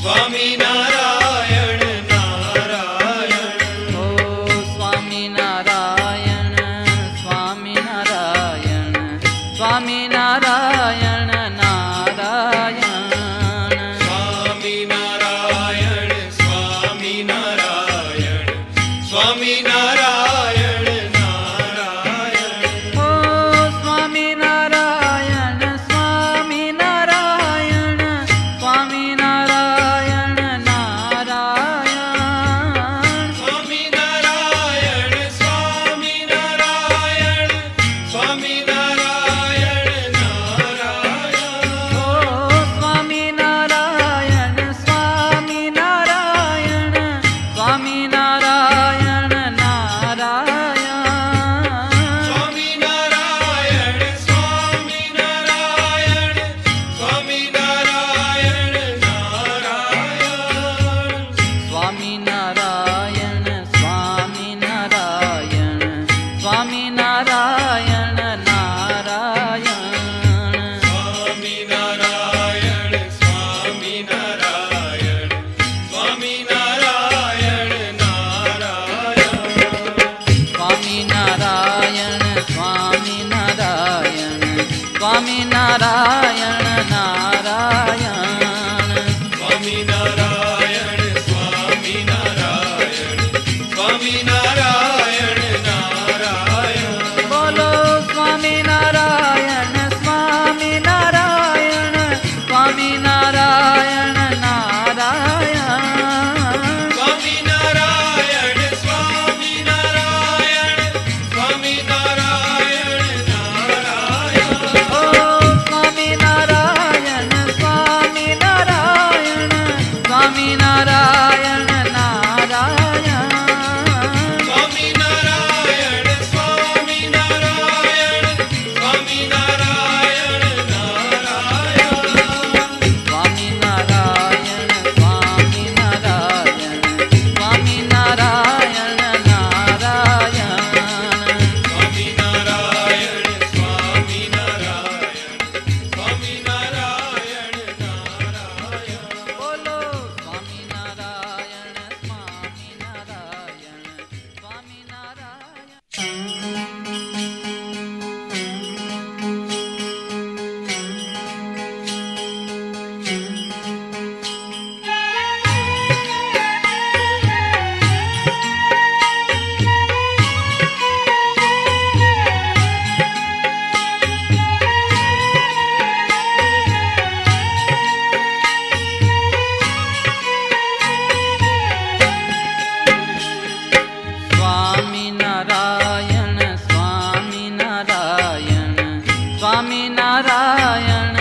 स्वामी नारायण नारायण। ओ स्वामी नारायण स्वामी नारायण स्वामी नारायण नारायण। स्वामी नारायण स्वामी नारायण स्वामी नारायण नारायण। ओ स्वामी नारायण स्वामी नारायण स्वामी नारायण नारायण। स्वामी नारायण स्वामी नारायण स्वामी नारायण नारायण। ओ स्वामी नारायण स्वामी नारायण स्वामी नारायण नारायण। स्वामी नारायण स्वामी नारायण स्वामी नारायण नारायण। स्वामी नारायण स्वामी नारायण स्वामी नारायण नारायण। स्वामी नारायण स्वामी नारायण स्वामी नारायण नारायण। स्वामी नारायण स्वामी नारायण स्वामी नारायण नारायण। स्वामी नारायण स्वामी नारायण स्वामी नारायण नारायण। बोलो स्वामी नारायण स्वामी नारायण स्वामी नारायण नारायण। स्वामी नारायण स्वामी नारायण स्वामी नारायण नारायण। ओ स्वामी नारायण स्वामी नारायण स्वामी नारायण नारायण। स्वामी नारायण स्वामी नारायण स्वामी नारायण नारायण। स्वामी नारायण स्वामी नारायण स्वामी नारायण नारायण। स्वामी नारायण स्वामी नारायण स्वामी नारायण नारायण। बोलो स्वामी नारायण स्वामी नारायण स्वामी नारायण। स्वामी नारायण स्वामी नारायण स्वामी नारायण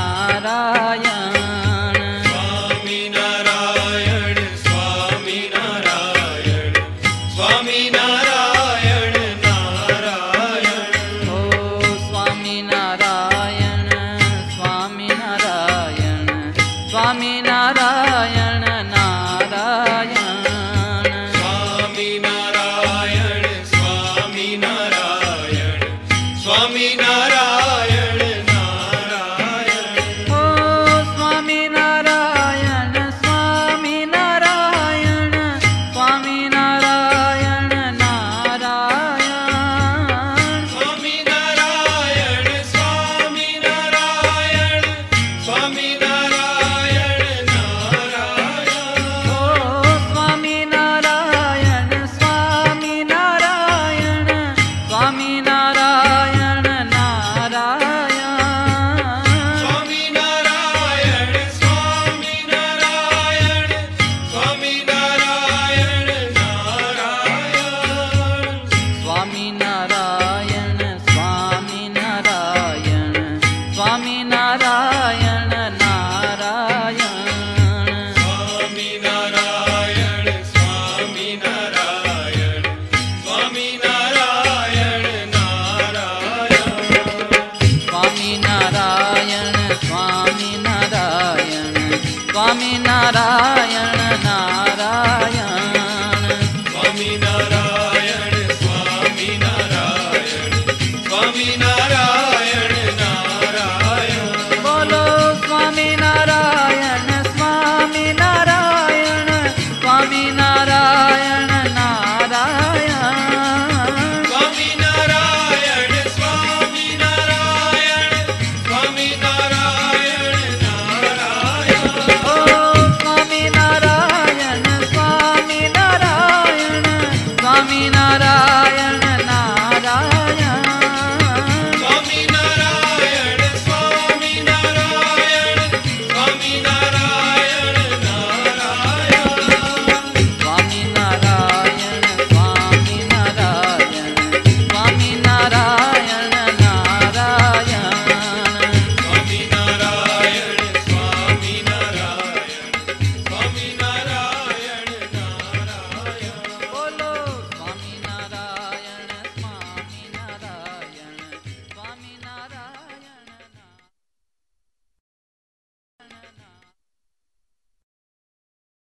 नारायण। स्वामी नारायण स्वामी नारायण स्वामी नारायण नारायण। ओ स्वामी नारायण स्वामी नारायण स्वामी नारायण नारायण। स्वामी नारायण स्वामी नारायण स्वामी नारायण नारायण। ओ स्वामी नारायण स्वामी नारायण स्वामी नारायण नारायण। स्वामी नारायण स्वामी नारायण स्वामी नारायण नारायण। ओ स्वामी नारायण स्वामी नारायण स्वामी नारायण नारायण। स्वामी नारायण स्वामी नारायण स्वामी नारायण नारायण। स्वामी नारायण स्वामी नारायण स्वामी नारायण नारायण। स्वामी नारायण स्वामी नारायण स्वामी नारायण नारायण। स्वामी नारायण स्वामी नारायण स्वामी नारायण